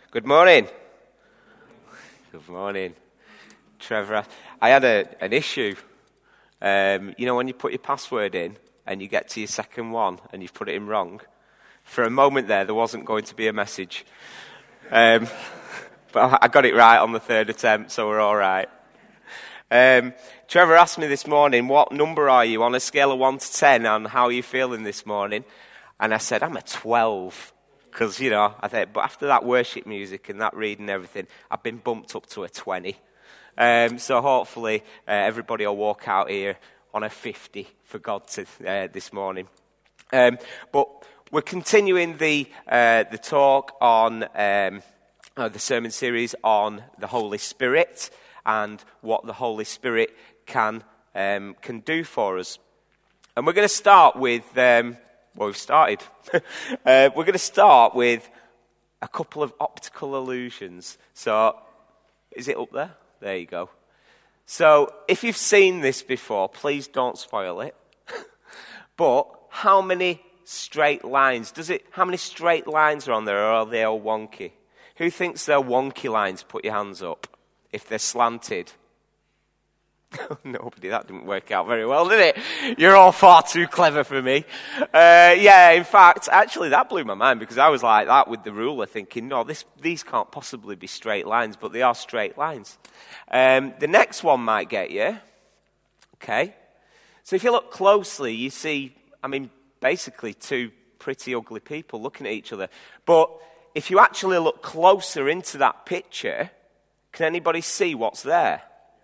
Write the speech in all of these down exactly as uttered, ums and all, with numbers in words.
Good morning. Good morning. Trevor, I had a, an issue. Um, you know when you put your password in and you get to your second one and you've put it in wrong? For a moment there, there wasn't going to be a message. Um, but I got it right on the third attempt, so we're all right. Um, Trevor asked me this morning, what number are you on a scale of one to ten, and how are you feeling this morning? And I said, I'm a twelve. Because, you know, I think, but after that worship music and that reading and everything, I've been bumped up to a twenty. Um, so hopefully uh, everybody will walk out here on a fifty for God to, uh, this morning. Um, but we're continuing the uh, the talk on um, uh, the sermon series on the Holy Spirit and what the Holy Spirit can um, can do for us. And we're going to start with. Um, Well, we've started. uh, we're going to start with a couple of optical illusions. So, is it up there? There you go. So, if you've seen this before, please don't spoil it. But how many straight lines? Does it? How many straight lines are on there, or are they all wonky? Who thinks they're wonky lines? Put your hands up. If they're slanted. Nobody, that didn't work out very well, did it? You're all far too clever for me. Uh, yeah, in fact, actually that blew my mind because I was like that with the ruler thinking, no, this, these can't possibly be straight lines, but they are straight lines. Um, the next one might get you. Okay. So if you look closely, you see, I mean, basically two pretty ugly people looking at each other. But if you actually look closer into that picture, can anybody see what's there?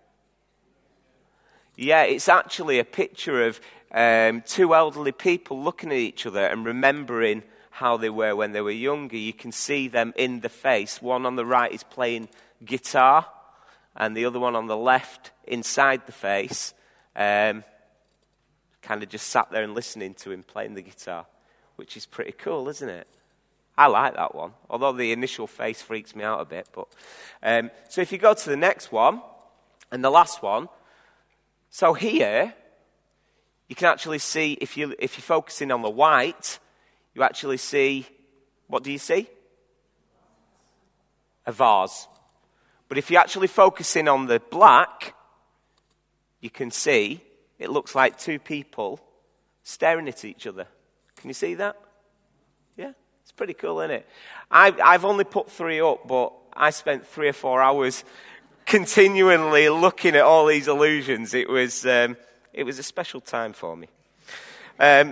Yeah, it's actually a picture of um, two elderly people looking at each other and remembering how they were when they were younger. You can see them in the face. One on the right is playing guitar, and the other one on the left inside the face, um, kind of just sat there and listening to him playing the guitar, which is pretty cool, isn't it? I like that one, although the initial face freaks me out a bit. But um, so if you go to the next one, and the last one, so here, you can actually see, if, you, if you're focusing on the white, you actually see, what do you see? A vase. But if you're actually focusing on the black, you can see, it looks like two people staring at each other. Can you see that? Yeah, it's pretty cool, isn't it? I've, I've only put three up, but I spent three or four hours continually looking at all these illusions. It was um, it was a special time for me. Um,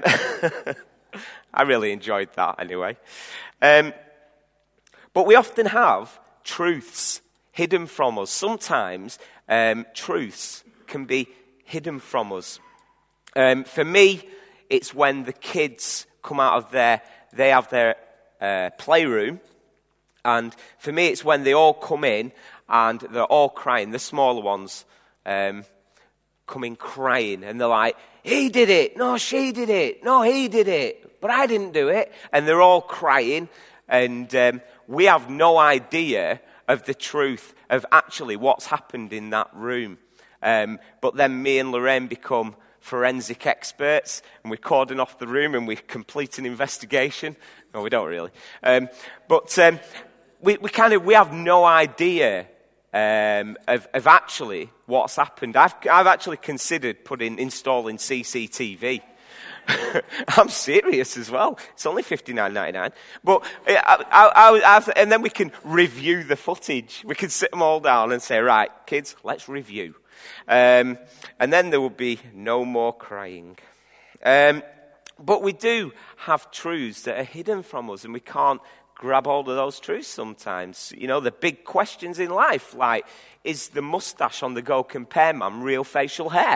I really enjoyed that anyway. Um, but we often have truths hidden from us. Sometimes um, truths can be hidden from us. Um, for me, it's when the kids come out of their, they have their uh, playroom. And for me, it's when they all come in and they're all crying. The smaller ones um, come in crying. And they're like, he did it. No, she did it. No, he did it. But I didn't do it. And they're all crying. And um, we have no idea of the truth of actually what's happened in that room. Um, but then me and Lorraine become forensic experts. And we cordon off the room and we complete an investigation. No, we don't really. Um, but... Um, We, we kind of we have no idea um, of, of actually what's happened. I've I've actually considered putting installing C C T V. I'm serious as well. It's only fifty-nine ninety-nine. But I, I, I, I, and then we can review the footage. We can sit them all down and say, right, kids, let's review. Um, and then there will be no more crying. Um, but we do have truths that are hidden from us, and we can't grab hold of those truths sometimes. You know, the big questions in life, like, is the mustache on the Go Compare Man real facial hair?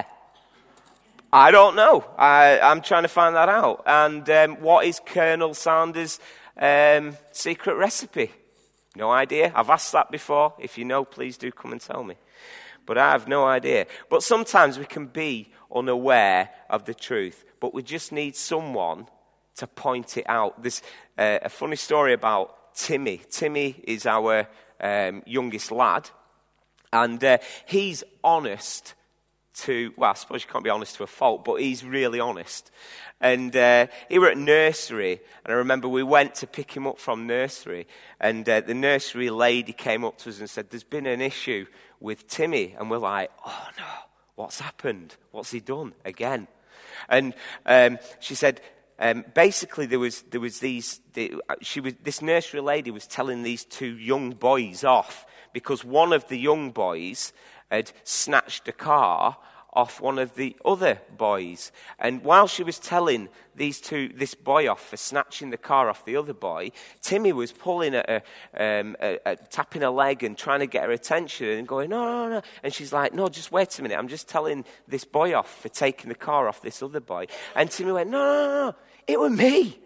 I don't know. I, I'm trying to find that out. And um, what is Colonel Sanders' um, secret recipe? No idea. I've asked that before. If you know, please do come and tell me. But I have no idea. But sometimes we can be unaware of the truth, but we just need someone to point it out. There's uh, a funny story about Timmy. Timmy is our um, youngest lad, and uh, he's honest to, well, I suppose you can't be honest to a fault, but he's really honest. And uh, he were at nursery, and I remember we went to pick him up from nursery, and uh, the nursery lady came up to us and said, there's been an issue with Timmy. And we're like, oh no, what's happened? What's he done again? And um, she said, um, basically there was there was these, the, she was this nursery lady was telling these two young boys off because one of the young boys had snatched a car off one of the other boys. And while she was telling these two, this boy off for snatching the car off the other boy, Timmy was pulling at her, um, a, a, tapping her leg and trying to get her attention and going, no, no, no. And she's like, no, just wait a minute. I'm just telling this boy off for taking the car off this other boy. And Timmy went, no, no, no, no. It was me.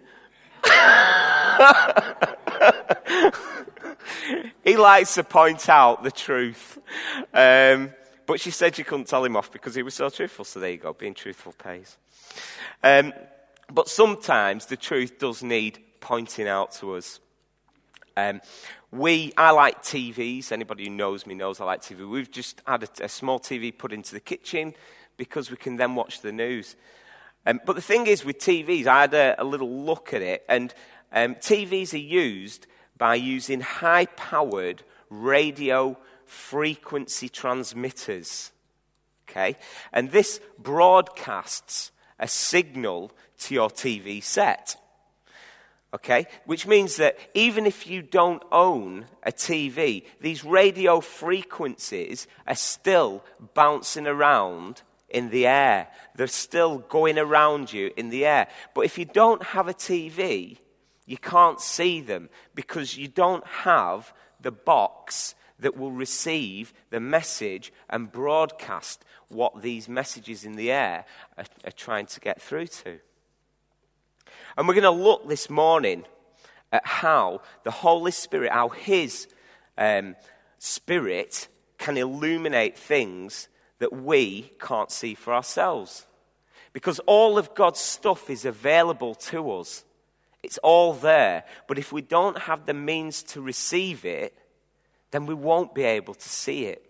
He likes to point out the truth. Um, but she said she couldn't tell him off because he was so truthful. So there you go, being truthful pays. Um, but sometimes the truth does need pointing out to us. Um, we, I like T Vs. Anybody who knows me knows I like T V. We've just had a, a small T V put into the kitchen because we can then watch the news. Um, but the thing is with T Vs, I had a, a little look at it, and um, T Vs are used by using high-powered radio frequency transmitters, okay? And this broadcasts a signal to your T V set, okay? Which means that even if you don't own a T V, these radio frequencies are still bouncing around in the air. They're still going around you in the air. But if you don't have a T V, you can't see them because you don't have the box that will receive the message and broadcast what these messages in the air are, are trying to get through to. And we're going to look this morning at how the Holy Spirit, how His um, Spirit can illuminate things that we can't see for ourselves. Because all of God's stuff is available to us. It's all there. But if we don't have the means to receive it, then we won't be able to see it.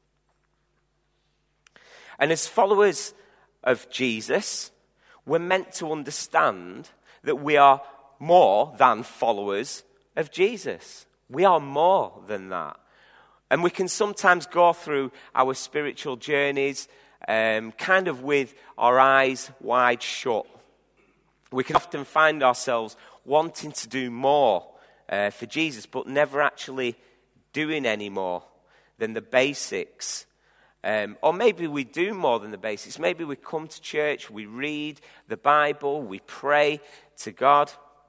And as followers of Jesus, we're meant to understand that we are more than followers of Jesus. We are more than that. And we can sometimes go through our spiritual journeys um, kind of with our eyes wide shut. We can often find ourselves wanting to do more uh, for Jesus, but never actually doing any more than the basics. Um, or maybe we do more than the basics. Maybe we come to church, we read the Bible, we pray to God,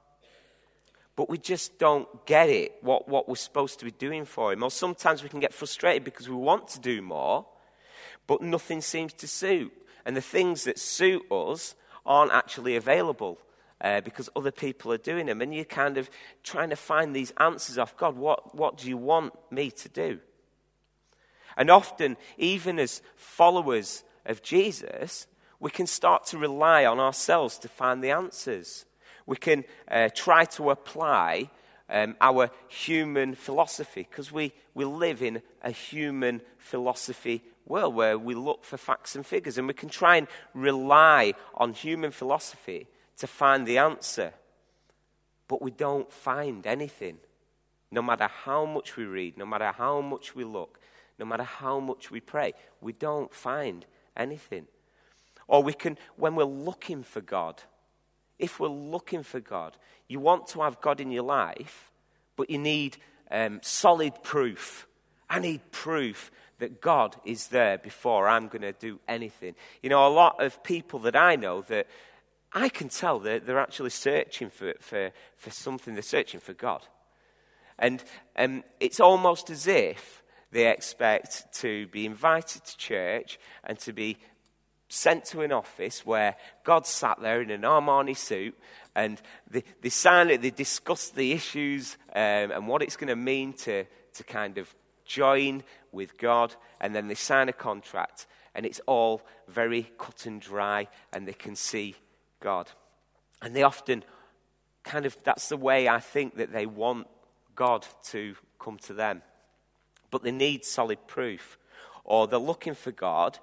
but we just don't get it, what, what we're supposed to be doing for Him. Or sometimes we can get frustrated because we want to do more, but nothing seems to suit. And the things that suit us aren't actually available uh, because other people are doing them. And you're kind of trying to find these answers off God. What, what do you want me to do? And often, even as followers of Jesus, we can start to rely on ourselves to find the answers. We can uh, try to apply um, our human philosophy, because we, we live in a human philosophy world where we look for facts and figures, and we can try and rely on human philosophy to find the answer. But we don't find anything. No matter how much we read, no matter how much we look, no matter how much we pray, we don't find anything. Or we can, when we're looking for God, if we're looking for God, you want to have God in your life, but you need um, solid proof. I need proof that God is there before I'm going to do anything. You know, a lot of people that I know that I can tell that they're actually searching for, for, for something. They're searching for God. And um, it's almost as if they expect to be invited to church and to be sent to an office where God sat there in an Armani suit, and they, they sign it, they discuss the issues um, and what it's going to mean to, to kind of join with God, and then they sign a contract, and it's all very cut and dry, and they can see God. And they often kind of, that's the way I think that they want God to come to them. But they need solid proof. Or they're looking for God,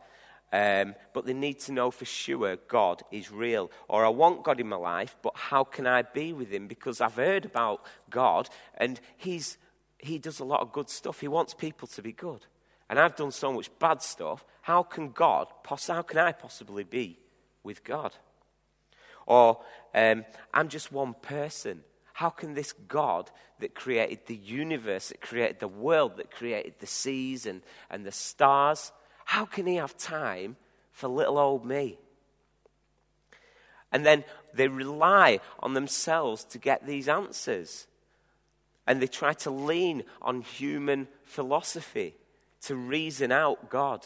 Um, but they need to know for sure God is real. Or I want God in my life, but how can I be with him? Because I've heard about God, and he's he does a lot of good stuff. He wants people to be good. And I've done so much bad stuff. How can God, poss- how can I possibly be with God? Or um, I'm just one person. How can this God that created the universe, that created the world, that created the seas and, and the stars, how can he have time for little old me? And then they rely on themselves to get these answers. And they try to lean on human philosophy to reason out God.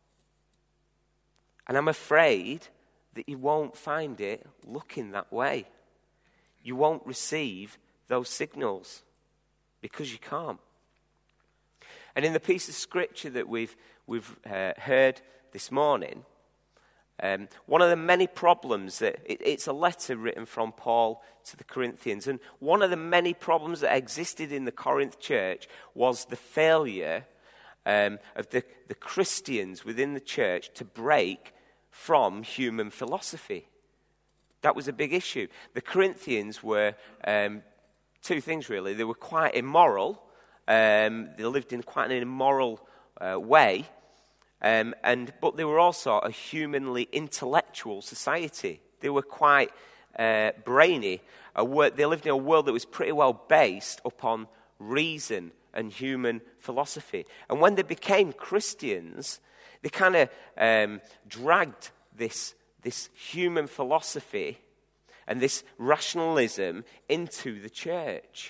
And I'm afraid that you won't find it looking that way. You won't receive those signals because you can't. And in the piece of scripture that we've we've uh, heard this morning, um, one of the many problems that it, it's a letter written from Paul to the Corinthians, and one of the many problems that existed in the Corinth church was the failure um, of the, the Christians within the church to break from human philosophy. That was a big issue. The Corinthians were um, two things really. They were quite immoral. Um, they lived in quite an immoral uh, way, um, and but they were also a humanly intellectual society. They were quite uh, brainy. A wor- they lived in a world that was pretty well based upon reason and human philosophy. And when they became Christians, they kind of um, dragged this this human philosophy and this rationalism into the church.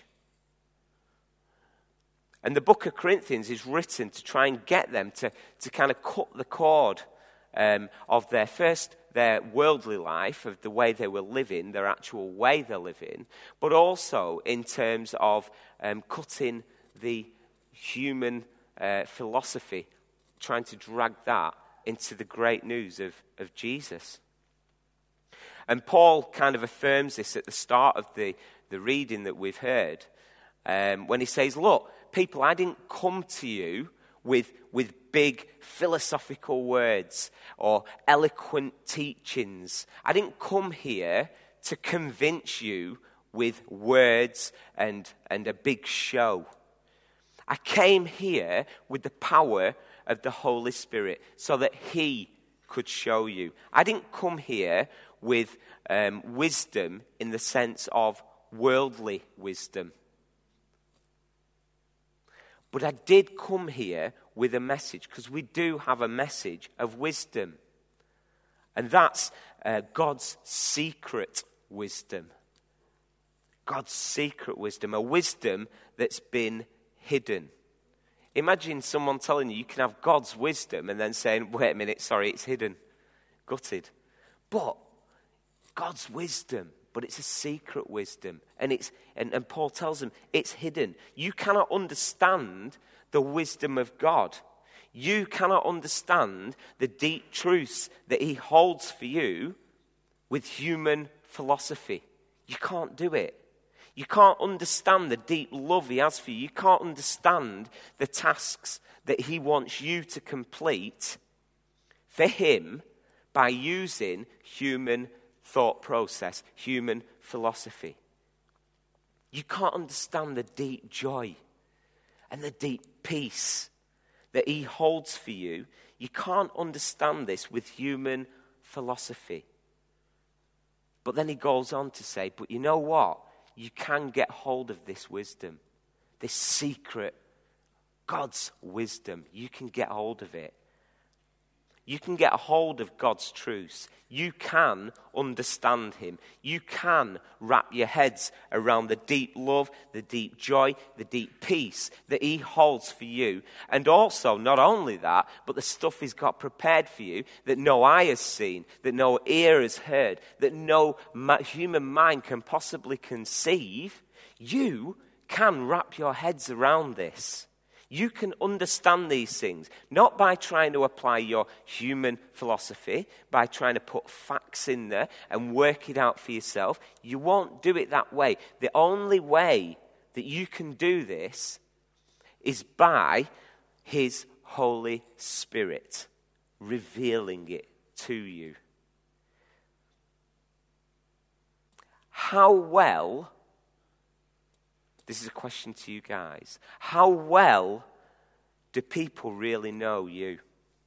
And the book of Corinthians is written to try and get them to, to kind of cut the cord um, of their first, their worldly life, of the way they were living, their actual way they're living, but also in terms of um, cutting the human uh, philosophy, trying to drag that into the great news of, of Jesus. And Paul kind of affirms this at the start of the, the reading that we've heard, um, when he says, look, people, I didn't come to you with, with big philosophical words or eloquent teachings. I didn't come here to convince you with words and, and a big show. I came here with the power of the Holy Spirit so that he could show you. I didn't come here with um, wisdom in the sense of worldly wisdom. But I did come here with a message, because we do have a message of wisdom. And that's uh, God's secret wisdom. God's secret wisdom, a wisdom that's been hidden. Imagine someone telling you you can have God's wisdom and then saying, wait a minute, sorry, it's hidden. Gutted. But God's wisdom, but it's a secret wisdom. And it's and, and Paul tells them it's hidden. You cannot understand the wisdom of God. You cannot understand the deep truths that he holds for you with human philosophy. You can't do it. You can't understand the deep love he has for you. You can't understand the tasks that he wants you to complete for him by using human thought process, human philosophy. You can't understand the deep joy and the deep peace that he holds for you. You can't understand this with human philosophy. But then he goes on to say, but you know what? You can get hold of this wisdom, this secret, God's wisdom. You can get hold of it. You can get a hold of God's truths. You can understand him. You can wrap your heads around the deep love, the deep joy, the deep peace that he holds for you. And also, not only that, but the stuff he's got prepared for you that no eye has seen, that no ear has heard, that no human mind can possibly conceive. You can wrap your heads around this. You can understand these things, not by trying to apply your human philosophy, by trying to put facts in there and work it out for yourself. You won't do it that way. The only way that you can do this is by his Holy Spirit. revealing it to you. How well, this is a question to you guys, how well do people really know you?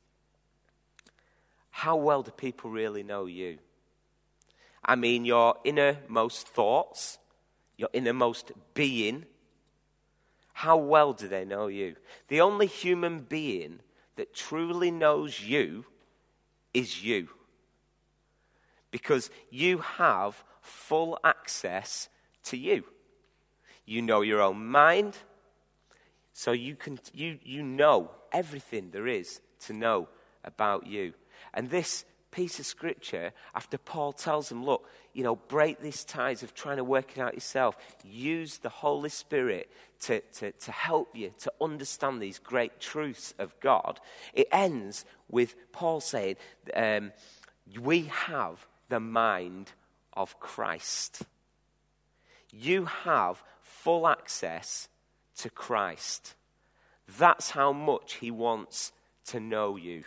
How well do people really know you? I mean, your innermost thoughts, your innermost being. How well do they know you? The only human being that truly knows you is you. Because you have full access to you. You know your own mind, so you can you you know everything there is to know about you. And this piece of scripture, after Paul tells them, look, you know, break these ties of trying to work it out yourself. Use the Holy Spirit to, to, to help you to understand these great truths of God. It ends with Paul saying, um, we have the mind of Christ. You have full access to Christ. That's how much he wants to know you.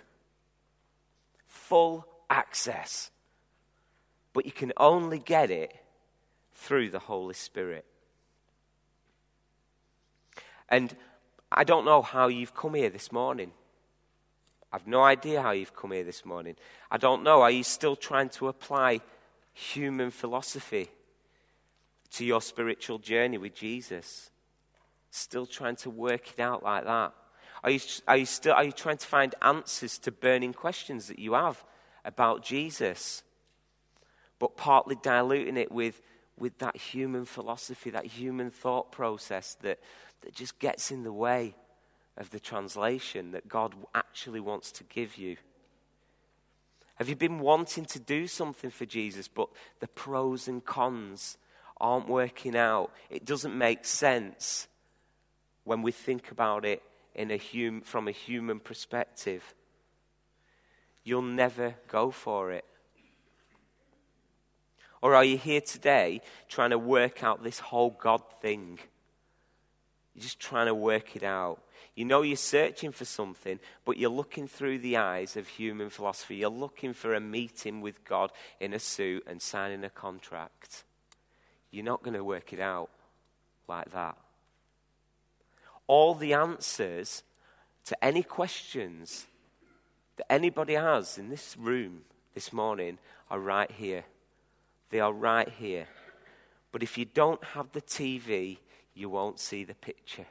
Full access. But you can only get it through the Holy Spirit. And I don't know how you've come here this morning. I've no idea how you've come here this morning. I don't know. Are you still trying to apply human philosophy to your spiritual journey with Jesus? Still trying to work it out like that? Are you, are you still are you trying to find answers to burning questions that you have about Jesus, but partly diluting it with, with that human philosophy, that human thought process that, that just gets in the way of the translation that God actually wants to give you? Have you been wanting to do something for Jesus, but the pros and cons aren't working out? It doesn't make sense when we think about it in a hum, from a human perspective. You'll never go for it. Or are you here today trying to work out this whole God thing? You're just trying to work it out. You know you're searching for something, but you're looking through the eyes of human philosophy. You're looking for a meeting with God in a suit and signing a contract. You're not going to work it out like that. All the answers to any questions that anybody has in this room this morning are right here. They are right here. But if you don't have the T V, you won't see the picture.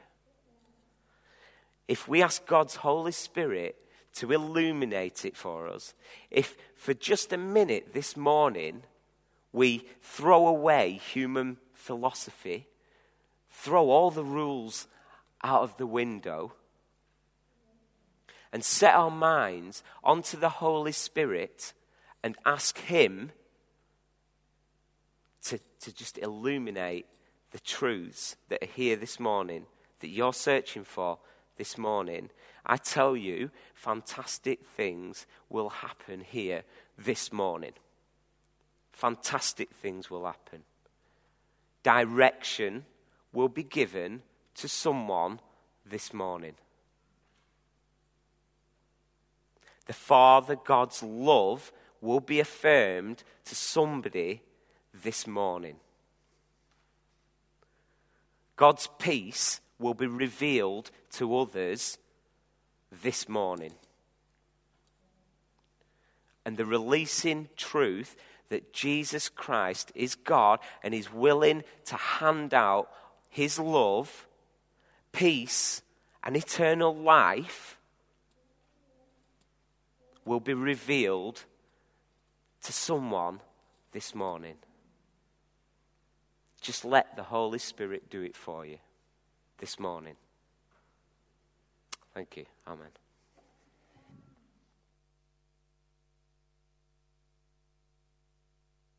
If we ask God's Holy Spirit to illuminate it for us, if for just a minute this morning we throw away human philosophy, throw all the rules out of the window, and set our minds onto the Holy Spirit and ask him to, to just illuminate the truths that are here this morning, that you're searching for this morning, I tell you, fantastic things will happen here this morning. Fantastic things will happen. Direction will be given to someone this morning. The Father, God's love, will be affirmed to somebody this morning. God's peace will be revealed to others this morning. And the releasing truth that Jesus Christ is God and is willing to hand out his love, peace, and eternal life will be revealed to someone this morning. Just let the Holy Spirit do it for you this morning. Thank you. Amen.